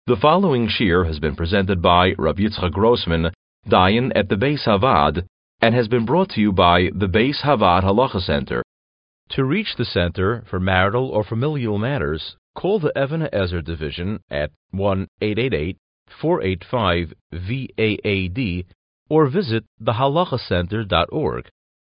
The following shir has been presented by Rav Yitzchak Grossman, Dayan at the Beis Havad, and has been brought to you by the Beis Havad Halacha Center. To reach the center for marital or familial matters, call the Even HaEzer division at 1-888-485-VAAD or visit thehalachacenter.org.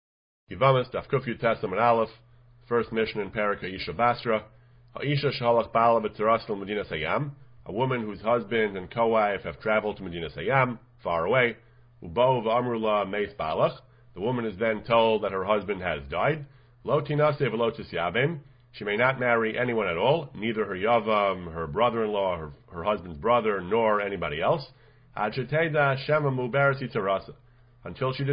Yivamis Daf Kuf Yud Testament Aleph, first mission in Parak Ha'isha Basra. Ha'isha Shalach Bala B'Tarasul Medina Sayam, a woman whose husband and co-wife have traveled to Medina Sayam, far away. Ubo v'amrula meis balach. The woman is then told that her husband has died. Lo tinase v'lo tisyavim. She may not marry anyone at all, neither her yavam, her brother-in-law, her husband's brother, nor anybody else. Ad sheteda shema muberasi tarasa. Until she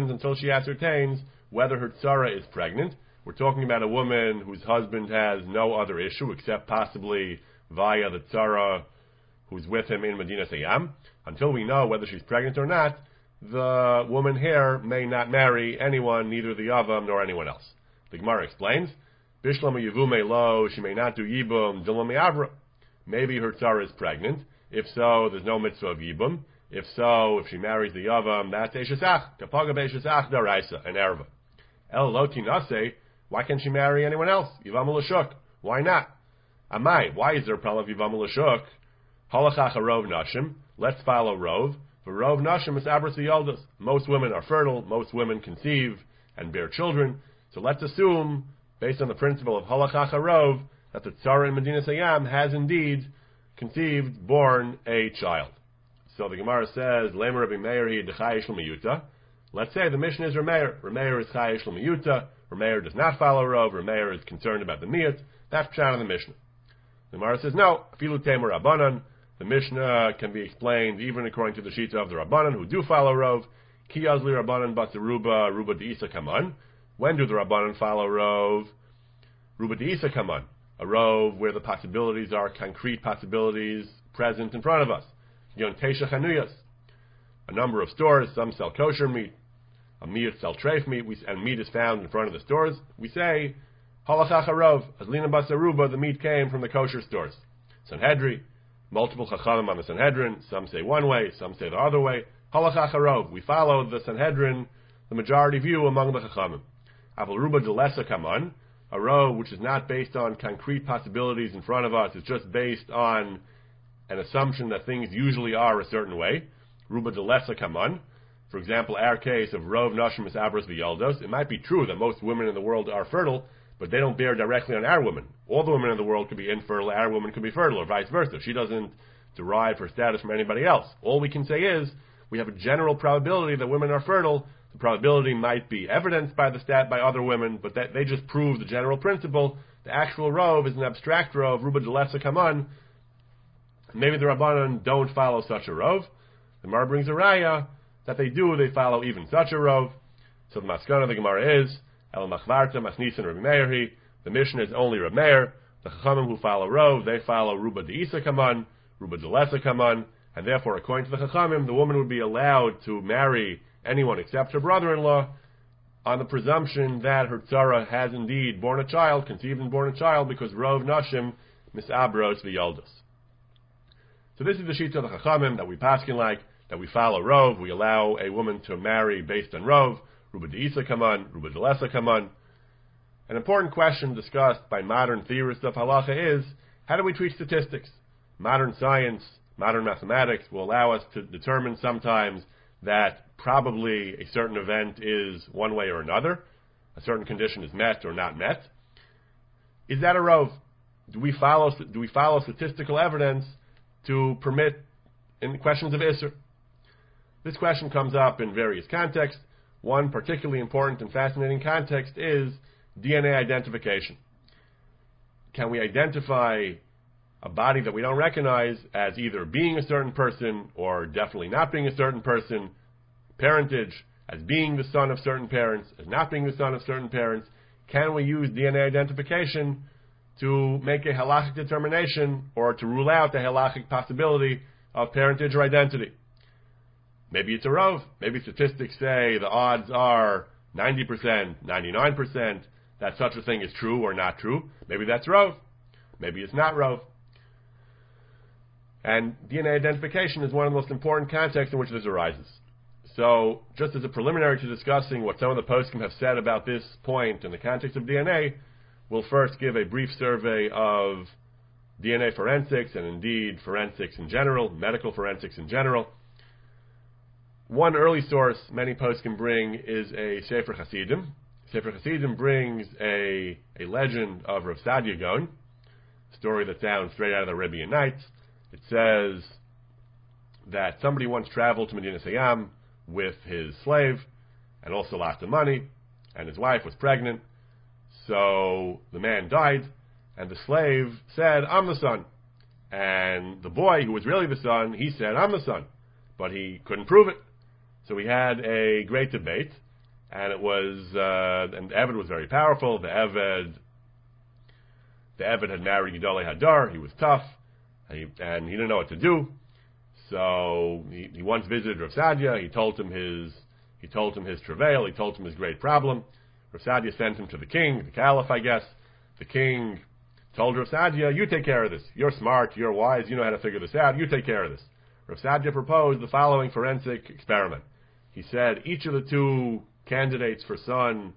ascertains whether her tzara is pregnant. We're talking about a woman whose husband has no other issue except possibly via the tzara who's with him in Medina Sayam. Until we know whether she's pregnant or not, the woman here may not marry anyone, neither the Yavam nor anyone else. The Gemara explains, Bishlama Yevume Lo, she may not do Yibum, Dilami Avra. Maybe her tzara is pregnant. If so, there's no mitzvah of Yibum. If so, if she marries the Yavam, that's Eshesach, Kapaga Be'eshesach Daraisa, an Erva. El Lo Tinase, why can't she marry anyone else? Yivam L'Shuk, why not? Amai, why is there a problem of Yivam L'Shuk? Halachach Rov Nashim, let's follow Rov. For Rov Nashim is Abras Yoldas. Most women are fertile, most women conceive and bear children. So let's assume, based on the principle of Halachach Rov, that the Tzara in Medina Sayam has indeed conceived, born a child. So the Gemara says, Lemer Rabbi Meir hi dechayish l'miyuta. Let's say the mission is Rameir. Rameir is chayish l'miyuta. Rameir does not follow Rov. Rameir is concerned about the miyut. That's Pshat of the Mishnah. The Gemara says, no, Afilu Temer Rabbanan. The Mishnah can be explained even according to the Shita of the Rabbanan who do follow Rov. Ki Yazli Rabbanan Batzaruba Ruba Deisa Kaman. When do the Rabbanan follow Rov? Ruba Deisa Kaman. A Rov where the possibilities are concrete possibilities present in front of us. Yon Tesha Chanuyas. A number of stores, some sell kosher meat, a miyut sell treif meat, and meat is found in front of the stores. We say, Halachach Rov, Azlina Basaruba, the meat came from the kosher stores. Sanhedrin, multiple chachamim on the Sanhedrin, some say one way, some say the other way. Halachach Rov, we follow the Sanhedrin, the majority view among the chachamim. Aval Ruba Delesa Kaman, a Rov which is not based on concrete possibilities in front of us, it's just based on an assumption that things usually are a certain way. Ruba Delesa Kaman. For example, our case of Rov Nashim is Abras V'Yaldos, it might be true that most women in the world are fertile, but they don't bear directly on our women. All the women in the world could be infertile, our woman could be fertile, or vice versa. She doesn't derive her status from anybody else. All we can say is, we have a general probability that women are fertile. The probability might be evidenced by by other women, but they just prove the general principle. The actual Rov is an abstract Rov, Ruba Delesa Kaman. Maybe the Rabbanan don't follow such a Rov. The Gemara brings a raya that they follow even such a Rov. So the Maskana of the Gemara is, El Machvarta, Masnisan, Rabbi Meir. The mission is only Rabbi Meir. The Chachamim who follow Rov, they follow Ruba Deisa Kaman, Ruba Delesa Kaman, and therefore, according to the Chachamim, the woman would be allowed to marry anyone except her brother-in-law on the presumption that her tzara has indeed born a child, conceived and born a child, because Rov Nashim misabros v'yaldos. So this is the Shita of the Chachamim that we paskin like, that we follow Rov. We allow a woman to marry based on Rov. Ruba Deisa Kaman, Ruba Delesa Kaman. An important question discussed by modern theorists of halacha is, how do we treat statistics? Modern science, modern mathematics will allow us to determine sometimes that probably a certain event is one way or another. A certain condition is met or not met. Is that a Rov? Do we follow statistical evidence to permit in questions of Isser? This question comes up in various contexts. One particularly important and fascinating context is DNA identification. Can we identify a body that we don't recognize as either being a certain person or definitely not being a certain person, parentage as being the son of certain parents, as not being the son of certain parents? Can we use DNA identification to make a halachic determination or to rule out the halachic possibility of parentage or identity? Maybe it's a Rov. Maybe statistics say the odds are 90%, 99% that such a thing is true or not true. Maybe that's Rov. Maybe it's not Rov. And DNA identification is one of the most important contexts in which this arises. So, just as a preliminary to discussing what some of the poskim have said about this point in the context of DNA, we'll first give a brief survey of DNA forensics, and indeed forensics in general, medical forensics in general. One early source many poskim bring is a Sefer Hasidim. Sefer Hasidim brings a legend of Rav Sadia Gaon, a story that sounds straight out of the Arabian Nights. It says that somebody once traveled to Medina Sayyam with his slave, and also lots of money, and his wife was pregnant. So the man died, and the slave said, "I'm the son." And the boy, who was really the son, he said, "I'm the son." But he couldn't prove it. So we had a great debate, and it was, and the Eved was very powerful. The Eved had married Gedolei Hadar. He was tough, and he didn't know what to do. So he once visited Rav Sadia. He told him his travail. He told him his great problem. Rav Sadia sent him to the king, the caliph, I guess. The king told Rav Sadia, "You take care of this. You're smart. You're wise. You know how to figure this out. You take care of this." Rav Sadia proposed the following forensic experiment. He said each of the two candidates for son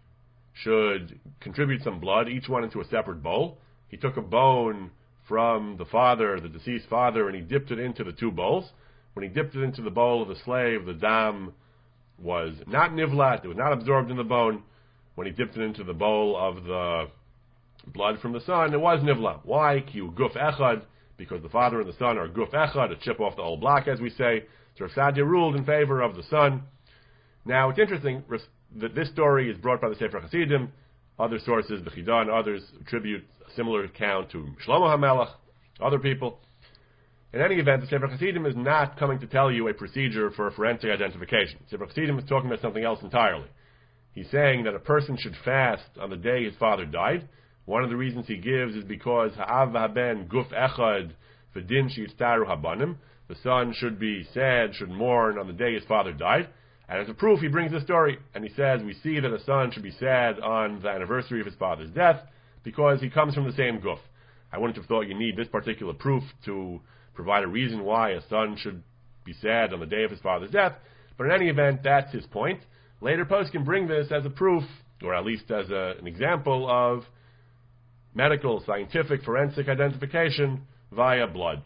should contribute some blood, each one into a separate bowl. He took a bone from the father, the deceased father, and he dipped it into the two bowls. When he dipped it into the bowl of the slave, the dam was not nivlat, it was not absorbed in the bone. When he dipped it into the bowl of the blood from the son, it was nivla. Why? Ki guf echad, because the father and the son are guf echad, a chip off the old block, as we say. So Rav Sadia ruled in favor of the son. Now, it's interesting that this story is brought by the Sefer Hasidim. Other sources, the Chidah and others, attribute a similar account to Shlomo HaMelech, other people. In any event, the Sefer Hasidim is not coming to tell you a procedure for forensic identification. Sefer Hasidim is talking about something else entirely. He's saying that a person should fast on the day his father died. One of the reasons he gives is because ha'av ha'ben guf echad v'din sheyitztaru habanim. The son should be sad, should mourn on the day his father died. And as a proof, he brings this story, and he says, we see that a son should be sad on the anniversary of his father's death, because he comes from the same guf. I wouldn't have thought you need this particular proof to provide a reason why a son should be sad on the day of his father's death, but in any event, that's his point. Later posts can bring this as a proof, or at least as an example of medical, scientific, forensic identification via blood.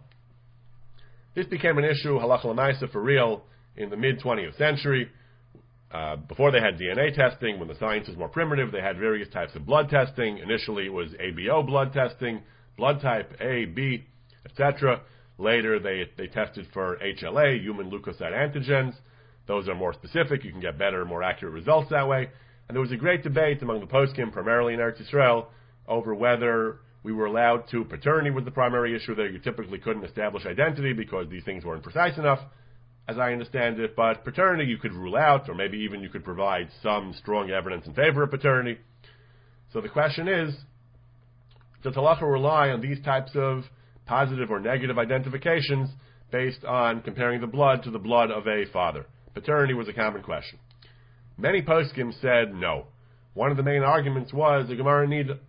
This became an issue, halacha l'maisa, for real, in the mid-20th century. Before they had DNA testing, when the science was more primitive, they had various types of blood testing. Initially, it was ABO blood testing, blood type A, B, etc. Later, they tested for HLA, human leukocyte antigens. Those are more specific. You can get better, more accurate results that way. And there was a great debate among the poskim, primarily in Eretz Yisrael, over whether we were allowed to. Paternity was the primary issue there. You typically couldn't establish identity because these things weren't precise enough, as I understand it. But paternity you could rule out, or maybe even you could provide some strong evidence in favor of paternity. So the question is, does halacha rely on these types of positive or negative identifications based on comparing the blood to the blood of a father? Paternity was a common question. Many poskim said no. One of the main arguments was the Gemara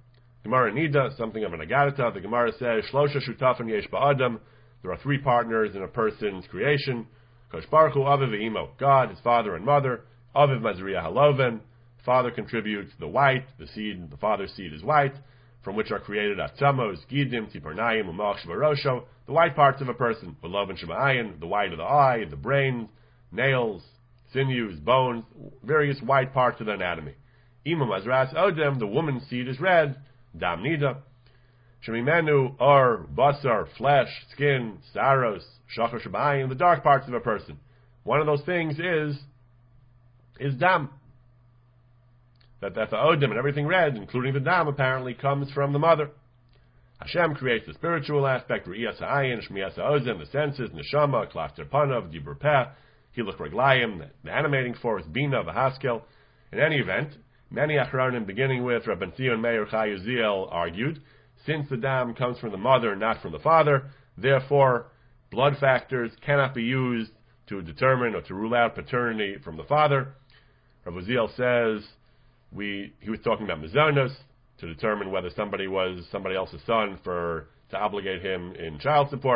Nida, something of an agadata. The Gemara says, Shlosha shutafim yesh ba'adam. There are three partners in a person's creation. Kosh Baruch Hu, Aviv ve'imo, God, his father and mother. Aviv mazriya haloven. Father contributes the white, the seed, the father's seed is white, from which are created atzamos, gidim, tiparnayim, umach shvarosho, the white parts of a person. V'loven shema'ayin, the white of the eye, the brain, nails, sinews, bones, various white parts of the anatomy. Imam azras odem, the woman's seed is red. Dam nida. Shemimenu or basar, flesh, skin, saros, shachar shabayim, the dark parts of a person. One of those things is dam. That the odem and everything red, including the dam, apparently comes from the mother. Hashem creates the spiritual aspect, Re'iyas ha'ayin, Shmiyas ha'ozem, the senses, neshama, klafter panav, dibur peh, hilach reglayim, the animating force, bina, v'haskel. In any event, many achronim, beginning with Rabban Zion Meir Chai Uziel, argued, since the dam comes from the mother, not from the father, therefore, blood factors cannot be used to determine or to rule out paternity from the father. Rabban Uziel says, he was talking about mezonos, to determine whether somebody was somebody else's son to obligate him in child support.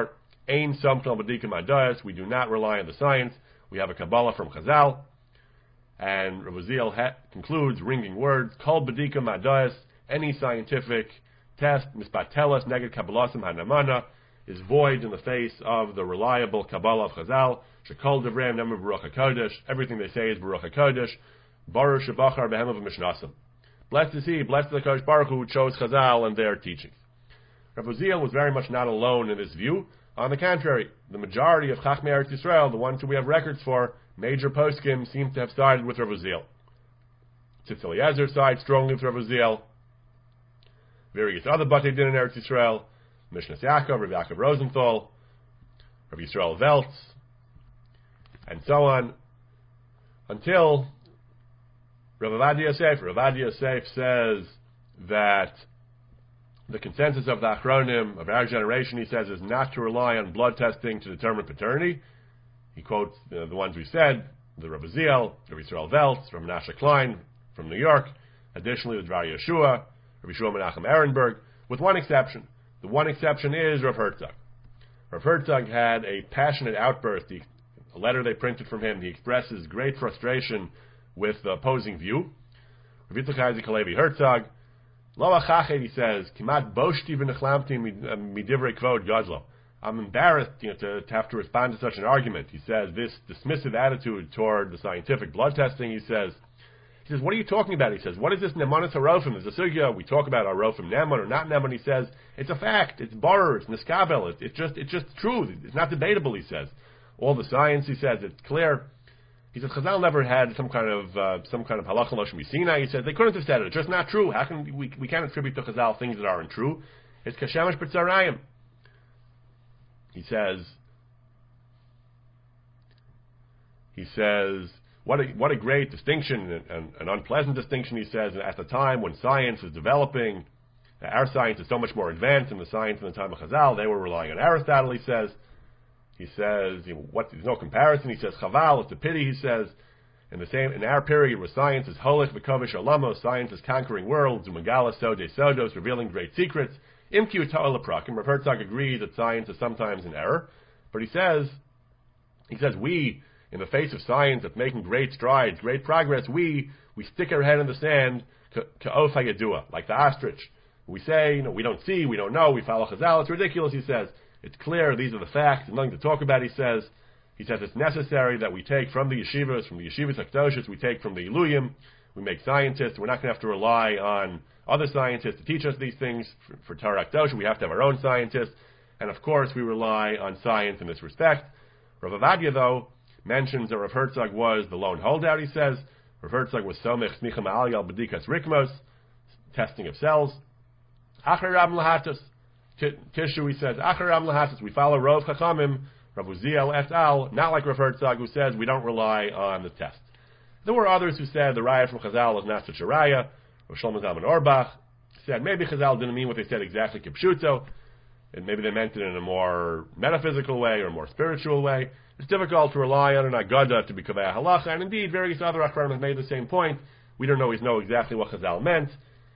Ein Somtel B'Dika Madayas, we do not rely on the science. We have a Kabbalah from Chazal. And Rav Uziel concludes, ringing words, Kol B'Dika Madayas, any scientific test, Mispatelas, Neged Kabbalasim Hanamana, is void in the face of the reliable Kabbalah of Chazal. Shekol Devreim Nemav Baruch HaKodesh, everything they say is Baruch HaKodesh. Baruch Shebachar Behemav Mishnasim. Blessed is he, blessed is the Kodesh Baruch Hu, who chose Chazal and their teachings. Rav Uziel was very much not alone in this view. On the contrary, the majority of Chachmei Eretz Yisrael, the ones who we have records for, major poskim, seem to have sided with Rav Uziel. Tzitz Eliezer sided strongly with Rav Uziel. Various other Batei Din in Eretz Yisrael, Mishnas Yaakov, Rav Yaakov Rosenthal, Rav Yisrael Veltz, and so on, until Rav Avad Yosef. Rav Avad Yosef says that the consensus of the Achronim of our generation, he says, is not to rely on blood testing to determine paternity. He quotes the ones we said, the Rav Uziel, Rav Yisrael Veltz, Rav Menashe Klein from New York, additionally the Dvar Yeshua, Rav Yeshua Menachem Ehrenberg, with one exception. The one exception is Rav Herzog. Rav Herzog had a passionate outburst. A letter they printed from him, he expresses great frustration with the opposing view. Rav Yitzchak Isaac Halevi Herzog, Lo achachet, he says, Kimat boshti v'nechlamti midivrei kvod gadlo. I'm embarrassed to have to respond to such an argument. He says, this dismissive attitude toward the scientific blood testing, he says, what are you talking about? He says, what is this nemanis harofim? There's a sugya, we talk about harofim neman or not neman. He says, it's a fact, it's barer, it's niskabel, it's just true, it's not debatable, he says. All the science, he says, it's clear. He says, Chazal never had some kind of halacha l'shem misina. He says, they couldn't have said it, it's just not true. How can we can't attribute to Chazal things that aren't true. It's kashemesh b'tzarayim. He says, what a great distinction, and an unpleasant distinction, he says, at the time when science is developing. Our science is so much more advanced than the science in the time of Chazal. They were relying on Aristotle, he says. There's no comparison. He says, Chaval, it's a pity, he says. In our period where science is holich v'kovish olamos, science is conquering worlds, umagalas sode sodos, revealing great secrets. Imkiu ta'ol aprakim. Rav Herzog agrees that science is sometimes in error, but he says we, in the face of science that's making great strides, great progress, we stick our head in the sand, ka'of hayadua, like the ostrich. We say, we don't see, we don't know, we follow Chazal, it's ridiculous, he says. It's clear, these are the facts, there's nothing to talk about, he says. He says it's necessary that we take from the yeshivas HaKadoshos, we take from the Iluyim, we make scientists, we're not going to have to rely on other scientists to teach us these things. For Torah HaKadosh, we have to have our own scientists, and of course we rely on science in this respect. Rav Avadia, though, mentions that Rav Herzog was the lone holdout, he says. Rav Herzog was somech smicha ma'aliyal b'dikas rikmos, testing of cells. Achar Rab Lahatus. Tishu, he says, Achar Rab Lahatus, we follow Rov Chachamim, Rav Uziel et al., not like Rav Herzog, who says we don't rely on the test. There were others who said the raya from Chazal is not such a raya. Rav Shlomo Zalman Auerbach said maybe Chazal didn't mean what they said exactly kipshuto, and maybe they meant it in a more metaphysical way or a more spiritual way. It's difficult to rely on an agada to be kaveh halacha, and indeed various other achronim have made the same point. We don't always know exactly what Chazal meant.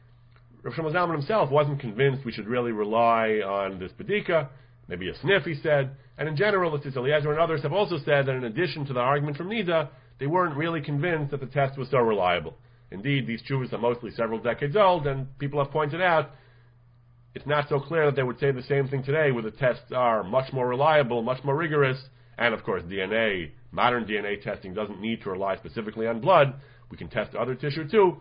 Rav Shlomo Zalman himself wasn't convinced we should really rely on this bedika. Maybe a sniff, he said. And in general, the Tzitz Eliezer and others have also said that in addition to the argument from Nida, they weren't really convinced that the test was so reliable. Indeed, these tshuvas are mostly several decades old, and people have pointed out it's not so clear that they would say the same thing today, where the tests are much more reliable, much more rigorous, and of course modern DNA testing doesn't need to rely specifically on blood. We can test other tissue too.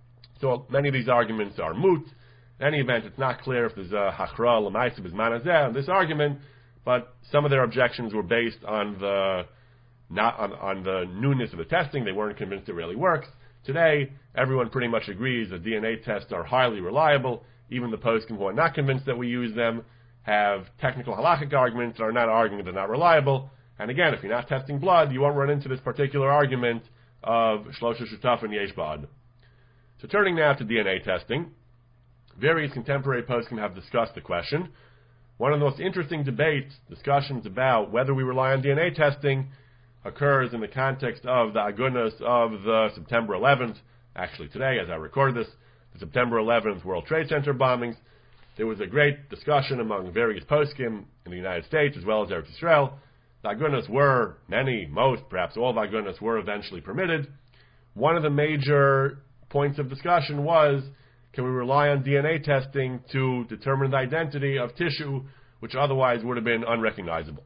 So many of these arguments are moot. In any event, it's not clear if there's a hachra l'maisa b'zman hazeh on this argument, but some of their objections were based on the newness of the testing. They weren't convinced it really works. Today, everyone pretty much agrees that DNA tests are highly reliable. Even the poskim who are not convinced that we use them have technical halachic arguments that are not arguing they're not reliable. And again, if you're not testing blood, you won't run into this particular argument of shlosha shutafim yesh ba'ad. So turning now to DNA testing, various contemporary poskim have discussed the question. One of the most interesting discussions about whether we rely on DNA testing occurs in the context of the agunas of the September 11th, actually today as I record this, the September 11th World Trade Center bombings. there was a great discussion among various poskim in the United States as well as Eretz Yisrael. The agunas were, most, perhaps all the agunas were eventually permitted. One of the major points of discussion was, can we rely on DNA testing to determine the identity of tissue which otherwise would have been unrecognizable?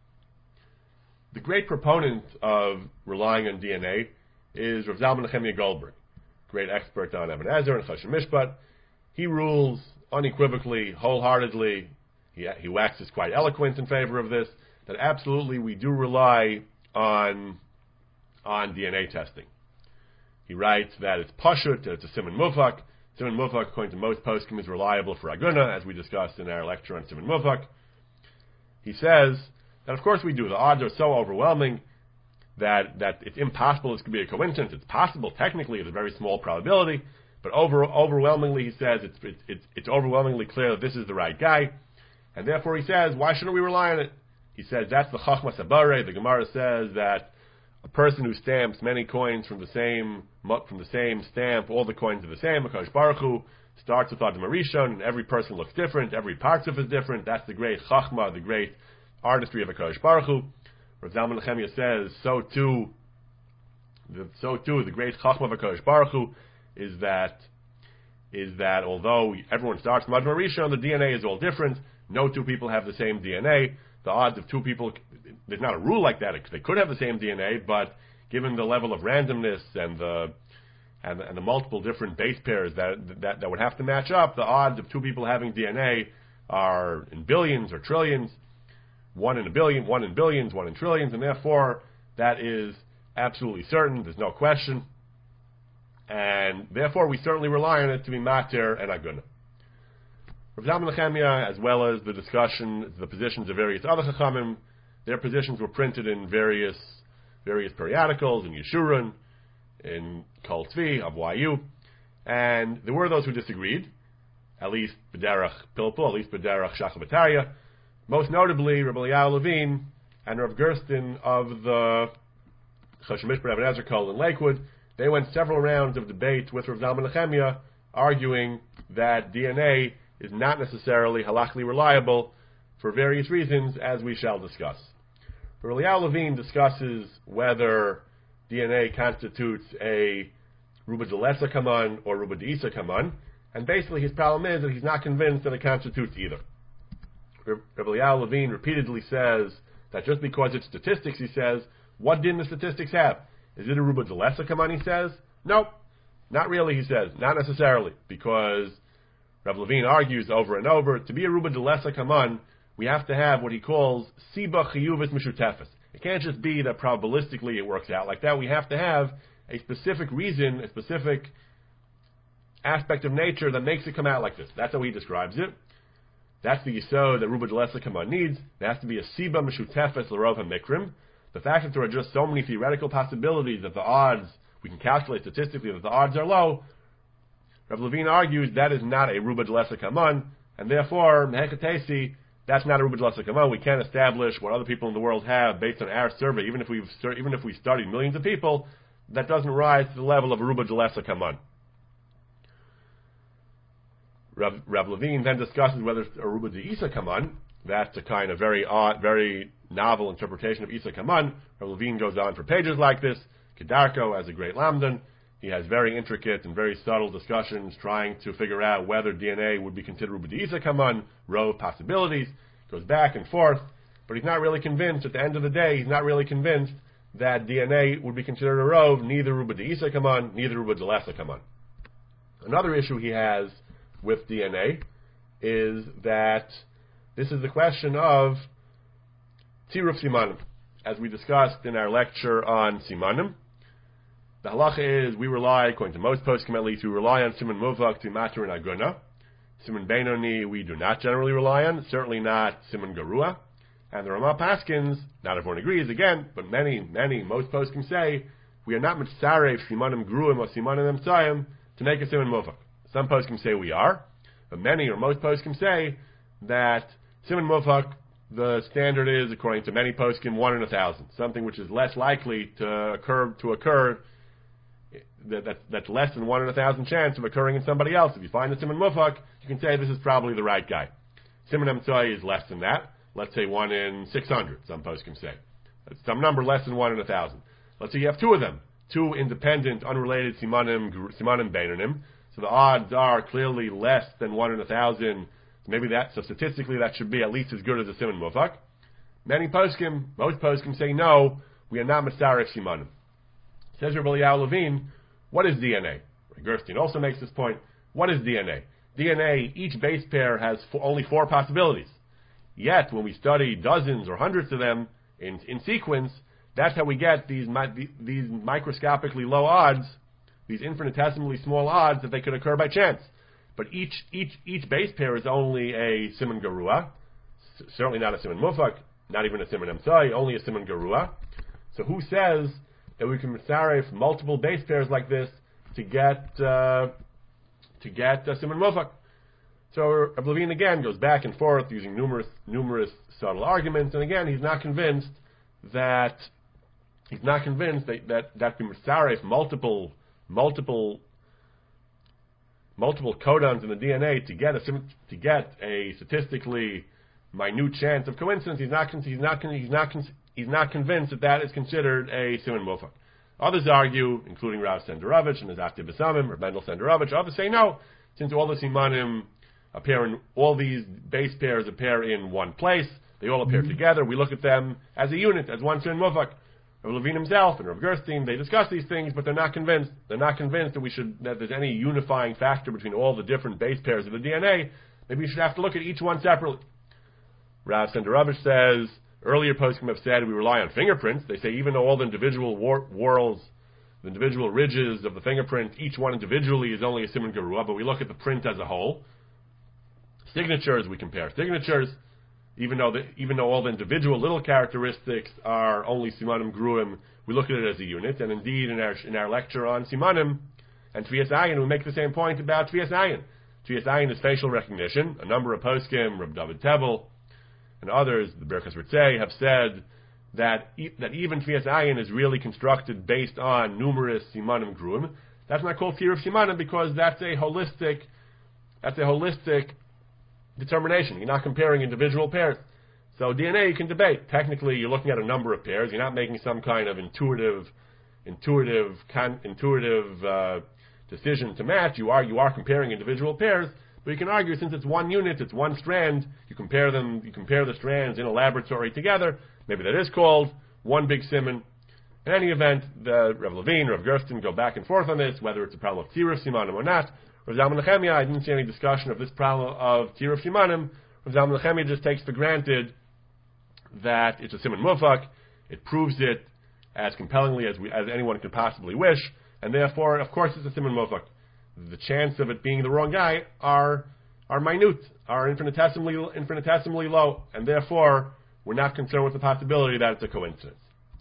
The great proponent of relying on DNA is Rav Zalman Nechemia Goldberg, great expert on Eben Ezer and Choshen Mishpat. He rules unequivocally, wholeheartedly, he waxes quite eloquent in favor of this, that absolutely we do rely on DNA testing. He writes that it's pashut, that it's a siman mufak. Siman mufak, according to most poskim, is reliable for aguna, as we discussed in our lecture on siman mufak. He says that of course we do. The odds are so overwhelming that it's impossible this could be a coincidence. It's possible, technically, it's a very small probability, but overwhelmingly, he says, it's overwhelmingly clear that this is the right guy, and therefore he says, why shouldn't we rely on it? He says that's the chachmas habare. The Gemara says that a person who stamps many coins from the same stamp, all the coins are the same. HaKadosh Baruch Hu starts with Adam Arishon, and every person looks different, every partzuf is different. That's the great chachma, the great artistry of HaKadosh Baruch Hu. Rav Zalman Nechemia says, so too, the great chachma of HaKadosh Baruch Hu is that although everyone starts from Adam Arishon, the DNA is all different. No two people have the same DNA. The odds of two people, there's not a rule like that. They could have the same DNA, but given the level of randomness and the multiple different base pairs that would have to match up, the odds of two people having DNA are in billions or trillions, 1 in a billion, 1 in billions, 1 in trillions, and therefore that is absolutely certain. There's no question, and therefore we certainly rely on it to be matir and aguna. Rav Zalman Nechemia, as well as the discussion, the positions of various other chachamim, their positions were printed in various periodicals, in Yeshurun, in Kol Tzvi, of YU, and there were those who disagreed, at least B'derach Pilpul, at least B'derach Shachar B'Tarya, most notably Rabbi Eliyahu Levine and Rav Gersten of the Choshen Mishpat Eben Ezer Kol in Lakewood. They went several rounds of debate with Rav Zalman Nechemia, arguing that DNA is not necessarily halachically reliable for various reasons, as we shall discuss. Rabbi Eliyahu Levine discusses whether DNA constitutes a Ruba D'Lesa Kaman or Ruba D'Isa Kaman, and basically his problem is that he's not convinced that it constitutes either. Rabbi Eliyahu Levine repeatedly says that just because it's statistics, he says, what didn't the statistics have? Is it a Ruba D'Lesa Kaman, he says? Nope, not really, he says, not necessarily, because Rav Levine argues over and over, to be a Ruba D'Lesa Kaman, we have to have what he calls Siba Chiyuvis Mishutefes. It can't just be that probabilistically it works out like that. We have to have a specific reason, a specific aspect of nature that makes it come out like this. That's how he describes it. That's the yisod that Ruba D'Lesa Kaman needs. There has to be a Siba Mishutefes L'Rov HaMikrim. The fact that there are just so many theoretical possibilities that the odds, we can calculate statistically that the odds are low, Rav Levine argues that is not a Ruba D'Lesa Kaman, and therefore, Mehekatesi, that's not a Ruba D'Lesa Kaman. We can't establish what other people in the world have based on our survey, even if we studied millions of people, that doesn't rise to the level of a Ruba D'Lesa Kaman. Rav Levine then discusses whether it's a Ruba D'Isa Kaman. That's a kind of very odd, very novel interpretation of Isa Kaman. Rav Levine goes on for pages like this. Kedarko, as a great Lamdan, he has very intricate and very subtle discussions trying to figure out whether DNA would be considered Ruba D'Isa Kaman, row of possibilities, goes back and forth, but he's not really convinced, at the end of the day, he's not really convinced that DNA would be considered a rove, neither Ruba D'Isa Kaman, neither Ruba D'Lesa Kaman. Another issue he has with DNA is that this is the question of Tziruf Simanim. As we discussed in our lecture on Simanim, the halacha is we rely, according to most poskim at least, we rely on Siman Muvak to Matur and Aguna. Siman Beinoni we do not generally rely on, certainly not Siman Garua. And the Ramah Paskins, not everyone agrees again, but most poskim say we are not mitzaref Simanim Gruim or Simanim Emtzayim to make a Siman Muvak. Some poskim say we are, but many or most poskim say that Siman Muvak, the standard is, according to many poskim, 1 in 1,000, something which is less likely to occur that's less than 1 in 1,000 chance of occurring in somebody else. If you find the Siman Mufak, you can say this is probably the right guy. Siman Emtsoi is less than that. Let's say 1 in 600, some posts can say. That's some number less than 1 in 1,000. Let's say you have 2 of them. 2 independent, unrelated Simanim Beinonim. So the odds are clearly less than 1 in 1,000. So statistically that should be at least as good as a Siman Mufak. Most poskim say no, we are not Masarif Simanim. Says Rabbi Eliyahu Levine, what is DNA? Gerstein also makes this point. What is DNA? DNA, each base pair has only 4 possibilities. Yet, when we study dozens or hundreds of them in sequence, that's how we get these microscopically low odds, these infinitesimally small odds that they could occur by chance. But each base pair is only a Siman Garua, certainly not a Siman Mufak, not even a Siman Emtsoi, only a Siman Garua. So who says that we can mitzaref multiple base pairs like this to get a Siman Mufak? So Rabbi Levine again goes back and forth using numerous subtle arguments, and again he's not convinced that we mitzaref multiple codons in the DNA to get a statistically minute chance of coincidence. He's not convinced that is considered a Siman Mufak. Others argue, including Rav Senderovich and Azati Besamim, or Mendel Senderovich. Others say no, since all the Simanim all these base pairs appear in one place, they all appear together. We look at them as a unit, as one Siman Mufak. Rav Levine himself and Rav Gerstein, they discuss these things, but they're not convinced. They're not convinced that there's any unifying factor between all the different base pairs of the DNA. Maybe you should have to look at each one separately. Rav Senderovich says, earlier poskim have said we rely on fingerprints. They say even though all the individual whorls, the individual ridges of the fingerprint, each one individually is only a Siman Garua, but we look at the print as a whole. Signatures, we compare signatures, even though all the individual little characteristics are only Simanim Gruim, we look at it as a unit. And indeed, in our lecture on Simanim and Tviyas Ayin, we make the same point about Tviyas Ayin. Tviyas Ayin is facial recognition. A number of poskim, Reb David Tevel, and others, the Berkas Ritzei, have said that even Tviyas Ayin is really constructed based on numerous Simanim Gruim. That's not called Kiruv Simanim because that's a holistic determination. You're not comparing individual pairs. So DNA you can debate. Technically, you're looking at a number of pairs. You're not making some kind of intuitive decision to match. You are comparing individual pairs. But you can argue since it's one unit, it's one strand. You compare the strands in a laboratory together. Maybe that is called one big siman. In any event, the Rav Levine, Rav Gerstein go back and forth on this, whether it's a problem of Tiruf Simanim or not. Rav Zalman Nechemia, I didn't see any discussion of this problem of Tiruf Simanim. Rav Zalman Nechemia just takes for granted that it's a Siman Mufak. It proves it as compellingly as anyone could possibly wish, and therefore, of course, it's a Siman Mufak. The chance of it being the wrong guy are minute, are infinitesimally low, and therefore, we're not concerned with the possibility that it's a coincidence.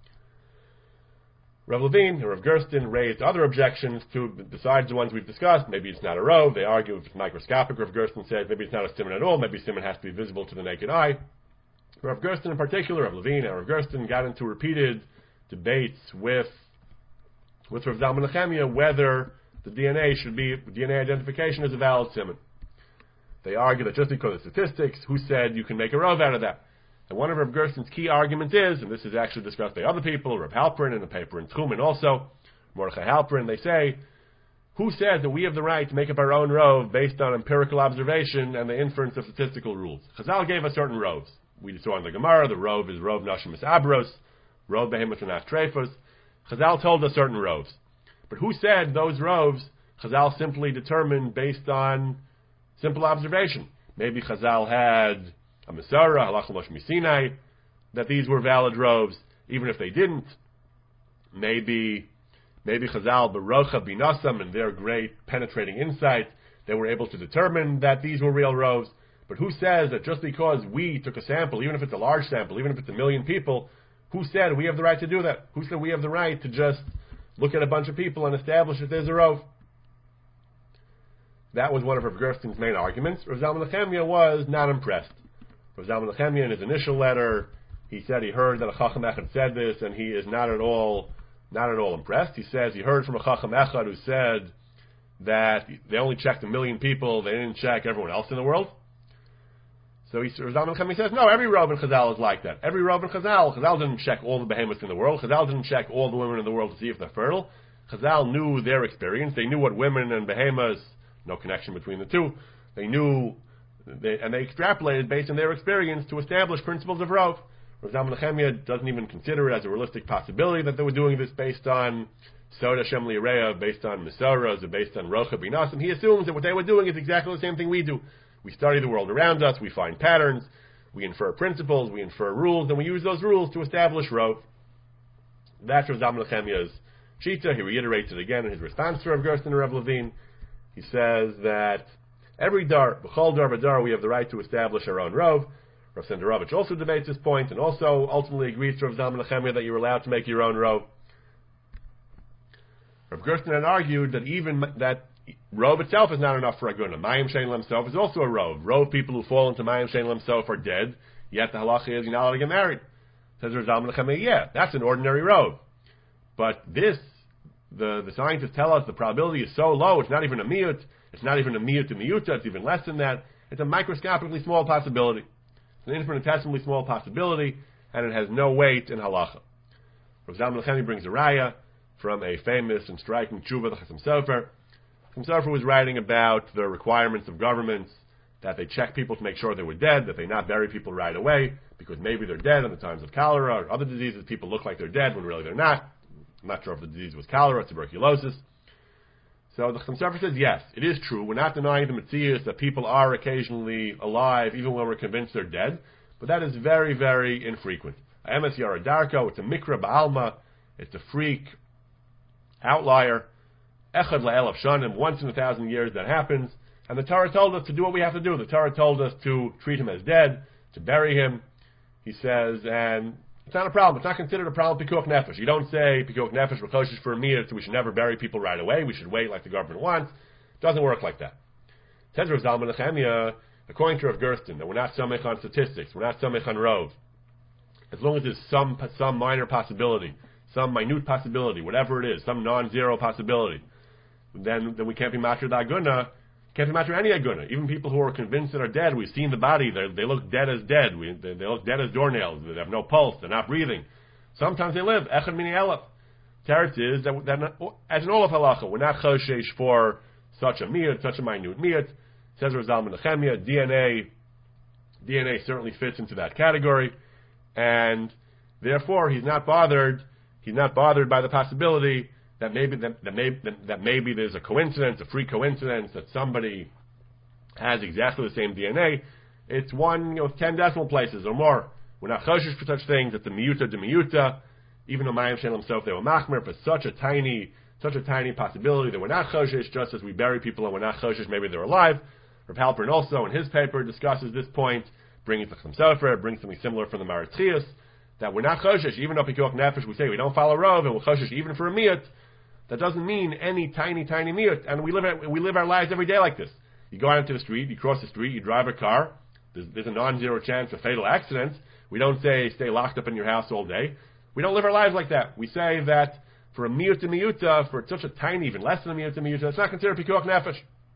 Rav Levine and Rav Gerstein raised other objections besides the ones we've discussed. Maybe it's not a rove. They argue if it's microscopic. Rav Gerstein says maybe it's not a Siman at all. Maybe Siman has to be visible to the naked eye. Rav Gerstein in particular, Rav Levine and Rav Gerstein got into repeated debates with Rav Zalman Nechemia whether the DNA identification is a valid Siman. They argue that just because of statistics, who said you can make a rove out of that? And one of Rav Gerstein's key arguments is, and this is actually discussed by other people, Rav Halperin in a paper in Tchumen also, Mordechai Halperin, they say, who says that we have the right to make up our own rove based on empirical observation and the inference of statistical rules? Chazal gave us certain roves. We saw in the Gemara, the rove is rove Nashim Misabros, rove Behemoth Renat Trefos. Chazal told us certain roves. But who said those roves Chazal simply determined based on simple observation? Maybe Chazal had a Masara, Halach Losh Misinai, that these were valid roves, even if they didn't. Maybe Chazal Barocha Binasam and their great penetrating insight, they were able to determine that these were real roves. But who says that just because we took a sample, even if it's a large sample, even if it's 1 million people, who said we have the right to do that? Who said we have the right to just look at a bunch of people and establish that there's a rove? That was one of Rav Gerstein's main arguments. Rav Zalman Nechemia was not impressed. Rav Zalman Nechemia, in his initial letter, he said he heard that a Chacham Echad said this, and he is not at all not at all impressed. He says he heard from a Chacham Echad who said that they only checked 1 million people, they didn't check everyone else in the world. So Zalman Chemi says, no, every Rav in Chazal is like that. Every Rav in Chazal didn't check all the behemoths in the world. Chazal didn't check all the women in the world to see if they're fertile. Chazal knew their experience. They knew what women and behemoths, no connection between the two, they knew, and they extrapolated based on their experience to establish principles of Rav. Rav Zalman Chemi doesn't even consider it as a realistic possibility that they were doing this based on Soda Shem Li'Reya, based on Misoras, or based on Rocha Binasim. He assumes that what they were doing is exactly the same thing we do. We study the world around us, we find patterns, we infer principles, we infer rules, and we use those rules to establish Rav. That's Rav Zalman Chemia's Shita. He reiterates it again in his response to Rav Gersten and Rav Levine. He says that every dar, b'chol dar v'dar, we have the right to establish our own Rav. Rav Senderovich also debates this point and also ultimately agrees to Rav Zalman Chemia that you're allowed to make your own Rav. Rav Gersten had argued that even that Rov itself is not enough for a guna. Mayim Shein Lemsof is also a Rov. Rov people who fall into Mayim Shein Lemsof are dead, yet the halacha is you're not allowed to get married. Says Rav Zalman Chemia, yeah, that's an ordinary Rov. But this, the scientists tell us the probability is so low, it's not even a miyut, it's not even a miyut to miyuta, it's even less than that. It's a microscopically small possibility. It's an infinitesimally small possibility, and it has no weight in halacha. Rav Zalman Chemia brings a raya from a famous and striking tshuva, the Chasam Sofer. Chasam Sofer was writing about the requirements of governments, that they check people to make sure they were dead, that they not bury people right away, because maybe they're dead in the times of cholera or other diseases. People look like they're dead when really they're not. I'm not sure if the disease was cholera or tuberculosis. So the Chasam Sofer says, yes, it is true. We're not denying the Metzius that people are occasionally alive, even when we're convinced they're dead, but that is very, very infrequent. Emes Yara Darko, it's a mikra ba'alma, it's a freak, outlier, echad la'elav shanim, once in 1,000 years that happens, and the Torah told us to do what we have to do. The Torah told us to treat him as dead, to bury him, he says, and it's not a problem. It's not considered a problem, pikuach nefesh. You don't say, pikuach nefesh, rekoshish for a miyah, so we should never bury people right away, we should wait like the government wants. It doesn't work like that. Says Rav Zalman Chemia, according to Rav Gersten, that we're not samech on statistics, we're not samech on rov. As long as there's some minor possibility, some minute possibility, whatever it is, some non-zero possibility, then we can't be matur the aguna, can't be matur any aguna. Even people who are convinced that are dead, we've seen the body, they look dead as dead, they look dead as doornails, they have no pulse, they're not breathing. Sometimes they live, echad mini elef. Teretz is that as an olaf halacha, we're not choshesh for such a miyut, such a minute miyut. Says Rav Zalman Nechemia, DNA certainly fits into that category, and therefore he's not bothered by the possibility that maybe there's a coincidence, a free coincidence, that somebody has exactly the same DNA. It's 10 decimal places or more. We're not choshesh for such things. It's a miyuta de miyuta. Even though Mayim Shein Lemsof they were machmer, for such a tiny possibility that we're not choshesh, just as we bury people and we're not choshesh, maybe they're alive. Rav Halpern also in his paper discusses this point, bringing the Chasam Sofer, brings something similar from the Maratchias, that we're not choshesh, even though pikuach nefesh we say we don't follow rov and we're choshesh even for a miyut. That doesn't mean any tiny miyut, and we live our lives every day like this. You go out into the street, you cross the street, you drive a car. There's a non-zero chance of fatal accidents. We don't say stay locked up in your house all day. We don't live our lives like that. We say that for a miyut to miyuta, for such a tiny, even less than a miyut to miyuta, that's not considered pikuach nefesh.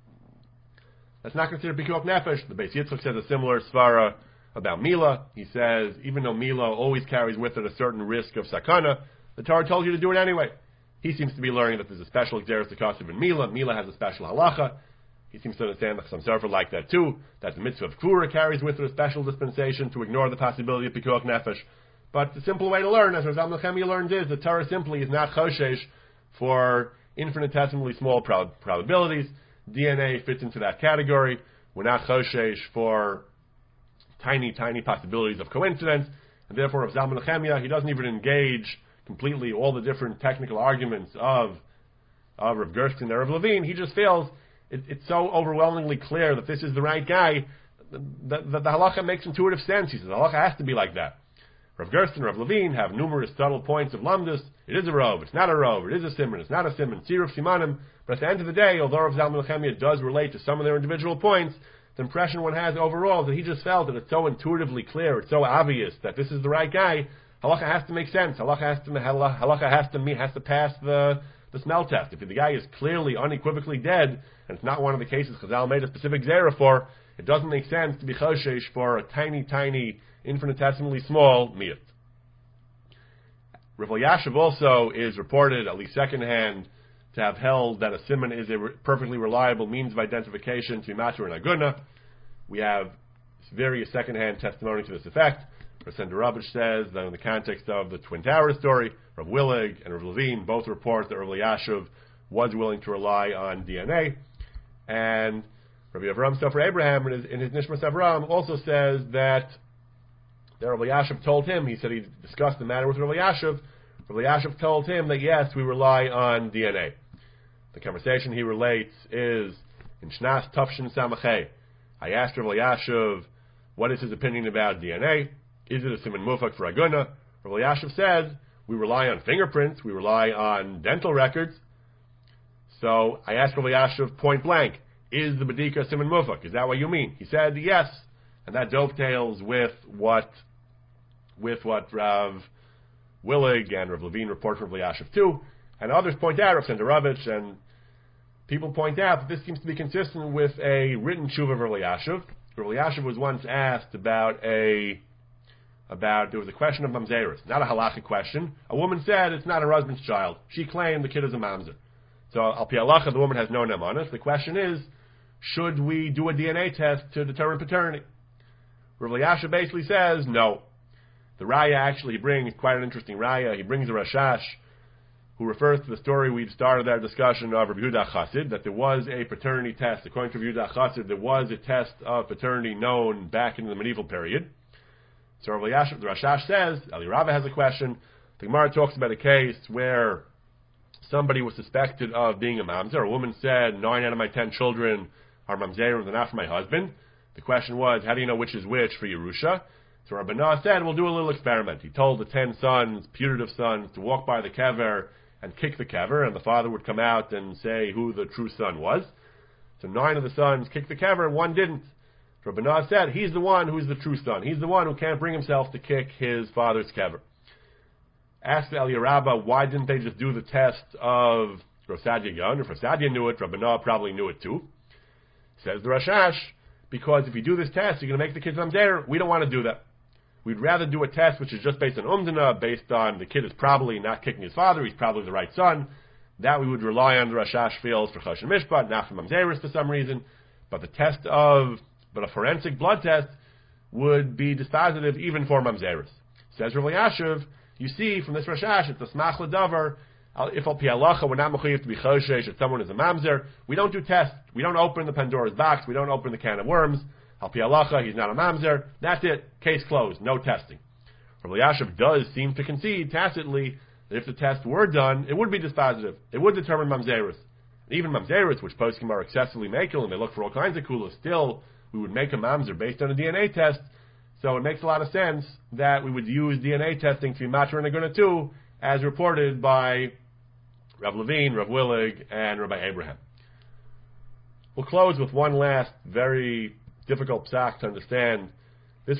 That's not considered pikuach nefesh. The Beis Yitzchak says a similar svara about Mila. He says, even though Mila always carries with it a certain risk of sakana, the Torah told you to do it anyway. He seems to be learning that there's a special Xeris D'Kosov in Mila. Mila has a special halacha. He seems to understand that Chasam Sofer like that too, that the mitzvah of Kura carries with it a special dispensation to ignore the possibility of pikuach nefesh. But the simple way to learn, as Rav Zalman Chemia learned, is the Torah simply is not choshesh for infinitesimally small probabilities. DNA fits into that category. We're not choshesh for tiny possibilities of coincidence, and therefore Rav Zalman Chemia, he doesn't even engage completely all the different technical arguments of Rav Gersten and Rav Levine. He just feels it's so overwhelmingly clear that this is the right guy that the halacha makes intuitive sense. He says the halacha has to be like that. Rav Gersten and Rav Levine have numerous subtle points of lamdus. It is a rov, it's not a rov, it is a simon, it's not a simon, tziruf simanim. But at the end of the day, although Rav Zalman Chemia does relate to some of their individual points, the impression one has overall is that he just felt that it's so intuitively clear, it's so obvious that this is the right guy. Halacha has to make sense. Halacha has to pass the smell test. If the guy is clearly, unequivocally dead, and it's not one of the cases Chazal made a specific zera for, it doesn't make sense to be choshesh for a tiny, tiny, infinitesimally small miyut. Rav Elyashiv also is reported, at least secondhand, to have held that a siman is a perfectly reliable means of identification to be matur and aguna. We have various secondhand testimony to this effect. Rav Senderabich says that in the context of the Twin Towers story, Rav Willig and Rav Levine both report that Rav Elyashiv was willing to rely on DNA. And Rabbi Avram Sofer Abraham in his Nishmas Avram also says that Rav Elyashiv told him, he said he discussed the matter with Rav Elyashiv. Rav Elyashiv told him that yes, we rely on DNA. The conversation he relates is in Shnas Tafshin Samachay. I asked Rav Elyashiv what is his opinion about DNA. Is it a siman mufak for aguna? Rav Elyashiv said, we rely on fingerprints, we rely on dental records. So I asked Rav Elyashiv point blank, is the Badika siman mufak? Is that what you mean? He said yes. And that dovetails with what Rav Willig and Rav Levine report from Rav Elyashiv too. And others point out, Rav Senderabich, and people point out that this seems to be consistent with a written tshuva of Rav Elyashiv. Rav Elyashiv was once asked about there was a question of mamzeris, not a halachic question. A woman said it's not her husband's child. She claimed the kid is a mamzer. So al pi halacha, the woman has no nemanis. The question is, should we do a DNA test to determine paternity? Rav Elyashiv basically says no. The Raya actually brings quite an interesting Raya. He brings a Rashash who refers to the story we've started our discussion of Rabbi Yehuda Chassid, that there was a paternity test. According to Rabbi Yehuda Chassid, there was a test of paternity known back in the medieval period. So Rabbi Elyashiv, the Rashash says, Eli Rava has a question. The Gemara talks about a case where somebody was suspected of being a mamzer. A woman said, 9 out of my 10 children are mamzerim, they're not for my husband. The question was, how do you know which is which for Yerusha? So Rabbanah said, we'll do a little experiment. He told the 10 sons, putative sons, to walk by the kever and kick the kever, and the father would come out and say who the true son was. So 9 of the sons kicked the kever, and 1 didn't. So Rabbanah said, he's the one who's the true son. He's the one who can't bring himself to kick his father's kever. Asked Eli Rabba, why didn't they just do the test of Rav Sadia Gun? If Rav Sadia knew it, Rabbanah probably knew it too. Says the Rashash, because if you do this test, you're going to make the kids mamzer. We don't want to do that. We'd rather do a test which is just based on umdana, based on the kid is probably not kicking his father, he's probably the right son. That we would rely on the Rashash feels for Choshen Mishpat, not for mamzeris for some reason. But a forensic blood test would be dispositive even for mamzeris. Says Rav Elyashiv, you see from this Rashash, it's a smach l'davar. If al pi halacha, we're not mechuyev to be choshesh if someone is a mamzer. We don't do tests. We don't open the Pandora's box. We don't open the can of worms. Al pi halacha, he's not a mamzer. That's it. Case closed. No testing. Rav Elyashiv does seem to concede tacitly that if the test were done, it would be dispositive. It would determine mamzeris. Even mamzeris, which poskim are excessively makel and they look for all kinds of kulas, still we would make a mamzer based on a DNA test. So it makes a lot of sense that we would use DNA testing to be matur and aguna too, as reported by Rav Levine, Rav Willig, and Rabbi Abraham. We'll close with one last very difficult psak to understand. This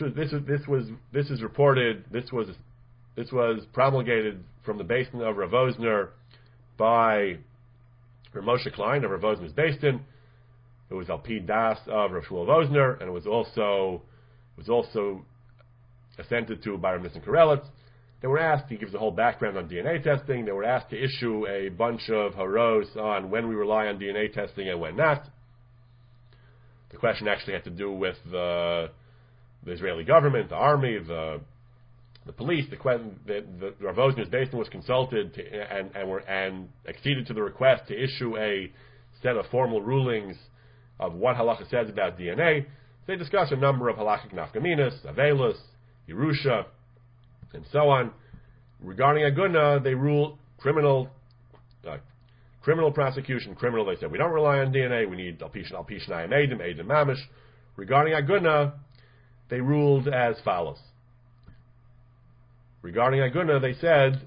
was promulgated from the basin of Rav Osner by Rav Moshe Klein of Rav Osner's Basin. It was al pi das of Rav Shmuel Osner, and it was also assented to by Rav Nissen Karelitz. They were asked, he gives the whole background on DNA testing, they were asked to issue a bunch of haros on when we rely on DNA testing and when not. The question actually had to do with the Israeli government, the army, the police. The Rav Osner's Basin was consulted and acceded to the request to issue a set of formal rulings of what halacha says about DNA. They discuss a number of halachic nafkaminas, avelus, Yerusha, and so on. Regarding aguna, they rule criminal prosecution. Criminal, they said, we don't rely on DNA, we need al-pishnayim edim mamish. Regarding aguna, they ruled as follows. Regarding aguna, they said,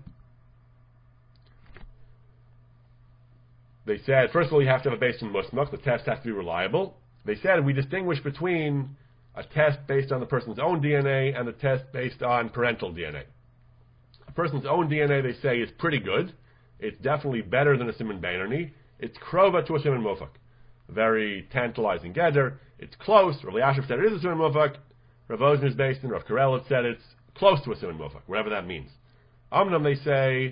first of all, you have to have a base in musmach, the test has to be reliable. They said, we distinguish between a test based on the person's own DNA and a test based on parental DNA. person's own DNA, they say, is pretty good. It's definitely better than a Siman Beinoni. It's krova to a Siman Mufak. Very tantalizing gather. It's close. Rav Elyashiv said it is a Siman Mufak. Rav Ozner's based in Rav Karelitz said it's close to a Siman Mufak, whatever that means. Amnam, they say,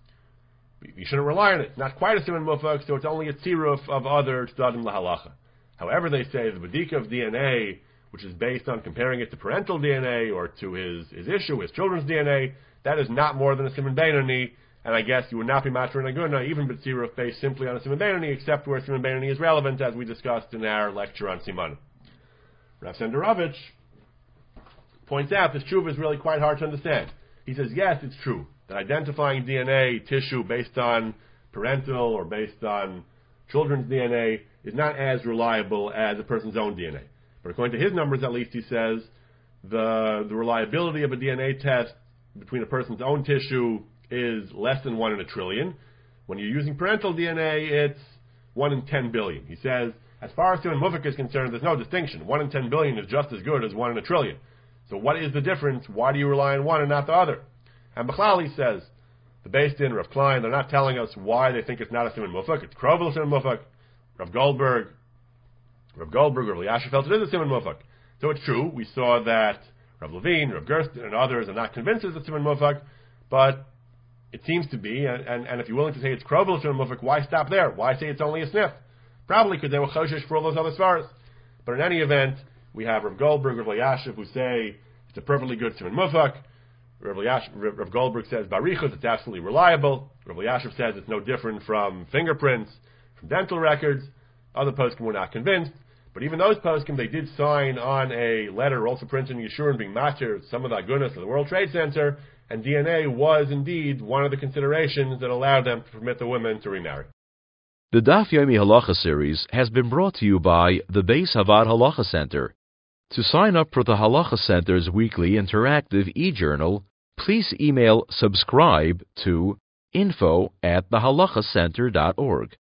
you shouldn't rely on it. It's not quite a Siman Mufak, so it's only a tziruf of other tzadim lahalacha. However, they say the Badika of DNA, which is based on comparing it to parental DNA or to his issue, his children's DNA, that is not more than a Siman Beinoni, and I guess you would not be Matra and Aguna, even B'tziruf, based simply on a Siman Beinoni, except where Siman Beinoni is relevant, as we discussed in our lecture on Siman. Rav Senderovich points out this tshuva is really quite hard to understand. He says, yes, it's true that identifying DNA tissue based on parental or based on children's DNA is not as reliable as a person's own DNA. But according to his numbers, at least, he says, the reliability of a DNA test between a person's own tissue is less than 1 in a trillion. When you're using parental DNA, it's 1 in 10 billion. He says, as far as Siman Mufak is concerned, there's no distinction. 1 in 10 billion is just as good as 1 in a trillion. So what is the difference? Why do you rely on one and not the other? And Bechlal, he says, the Beis Din, Rav Klein, they're not telling us why they think it's not a Siman Mufak. It's Krovel Siman Mufak. Rav Goldberg, Rav Elyashiv felt it is a Siman Mufak. So it's true. We saw that Rav Levine, Rav Gersten, and others are not convinced it's a Siman Mufak, but it seems to be, and if you're willing to say it's Krovel Siman Mufak, why stop there? Why say it's only a sniff? Probably because they were choshesh for all those other svaras. But in any event, we have Rav Goldberg, Rav Elyashiv, who say it's a perfectly good Siman Mufak. Rav Goldberg says Barichos, it's absolutely reliable. Rav Elyashiv says it's no different from fingerprints, from dental records. Other poskim were not convinced. But even those poskim, they did sign on a letter also printed in Yeshurun being matir some of the agunas of the World Trade Center, and DNA was indeed one of the considerations that allowed them to permit the women to remarry. The Daf Yomi Halacha series has been brought to you by the Beis Havad Halacha Center. To sign up for the Halacha Center's weekly interactive e-journal, please email subscribe to info@thehalachacenter.org.